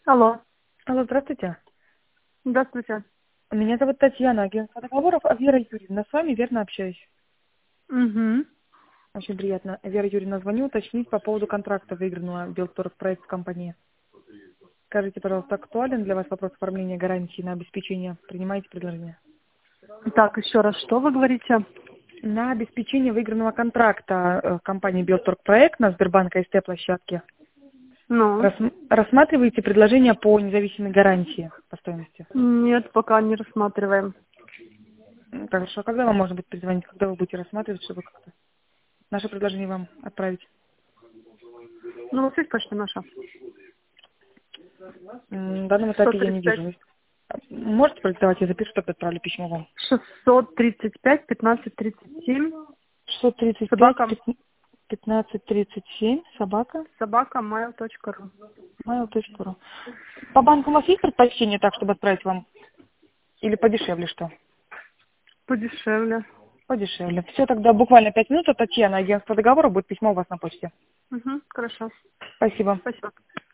Алло. Алло, здравствуйте. Здравствуйте. Меня зовут Татьяна, агентство договоров. Вера Юрьевна, с вами верно общаюсь. Угу. Очень приятно. Вера Юрьевна, звоню уточнить по поводу контракта выигранного Белторг-проект в компании. Скажите, пожалуйста, актуален для вас вопрос оформления гарантии на обеспечение? Принимаете предложение? Так, еще раз, что вы говорите? На обеспечение выигранного контракта компании Белторг-проект на Сбербанк СТ-площадке. Ну? Рассматриваете предложение по независимой гарантии по стоимости? Нет, пока не рассматриваем. Хорошо. Когда вам можно будет перезвонить? Когда вы будете рассматривать, чтобы как-то наше предложение вам отправить? Ну, вот есть почта наша. В данном этапе я не 635. вижу. Можете продиктовать, я запишу, тогда отправлю письмо вам. 635 1537. 635 Собака. 1537 собака Собака mail.ru. mail.ru. По банку у вас есть предпочтение так, чтобы отправить вам? Или подешевле что? Подешевле. Подешевле. Все, тогда буквально 5 минут. Татьяна, агентство договора, будет письмо у вас на почте. Угу, хорошо. Спасибо. Спасибо.